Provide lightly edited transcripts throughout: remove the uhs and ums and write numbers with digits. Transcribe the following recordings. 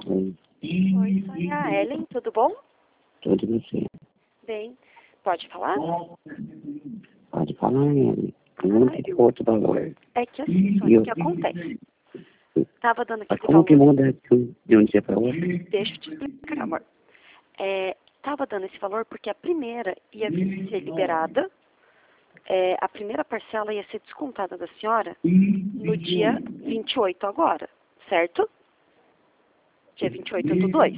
Oi. Oi, Sônia. Ellen, tudo bom? Tudo você. Bem. Pode falar? Pode falar, Ellen. Não tem outro valor. É que assim, Sônia, o que acontece? Tava dando Mas aquele como que valor. muda de um dia para outro? Deixa eu te explicar, amor. Tava dando esse valor porque a primeira ia ser liberada, a primeira parcela ia ser descontada da senhora no dia 28 agora, certo? Dia 28/2.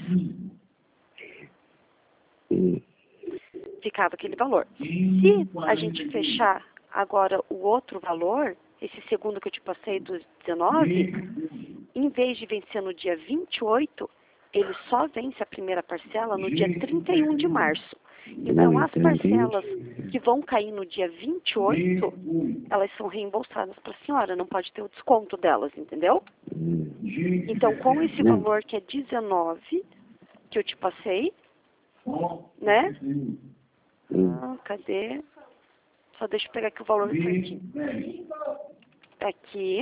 Ficava aquele valor. Se a gente fechar agora o outro valor, esse segundo que eu te passei dos 19, em vez de vencer no dia 28, ele só vence a primeira parcela no dia 31 de março. Então, as parcelas que vão cair no dia 28, elas são reembolsadas para a senhora, não pode ter o desconto delas, entendeu? Então, com esse valor que é 19, que eu te passei, né? Cadê? Só deixa eu pegar aqui o valor certinho. Aqui.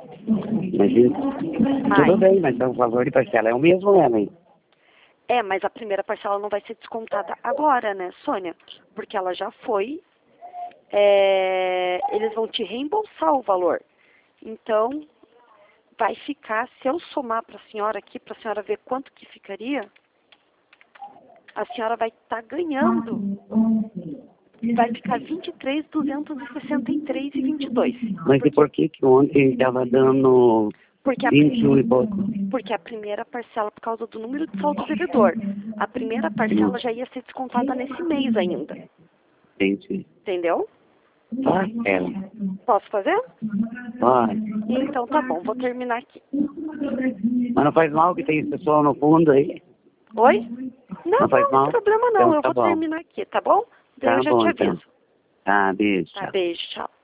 Mas tudo bem, mas o valor de parcela é o mesmo, Ellen. Mas a primeira parcela não vai ser descontada agora, né, Sônia? Porque ela já foi. Eles vão te reembolsar o valor. Então, vai ficar, se eu somar para a senhora aqui, para a senhora ver quanto que ficaria, a senhora vai estar ganhando. Vai ficar 23.263,22. Mas e por que ontem estava dando 21 e pouco? Porque a primeira parcela, por causa do número de saldo devedor, a primeira parcela já ia ser descontada nesse mês ainda. Entendi. Entendeu? Pode, Ellen. Posso fazer? Pode. Então tá bom, vou terminar aqui. Mas não faz mal que tem esse pessoal no fundo aí? Oi? Não faz mal? tem problema não, Então, eu tá vou bom. terminar aqui, tá bom? Daí Tá eu já bom, te então. aviso. Tá, beijo. Tá, beijo, tchau.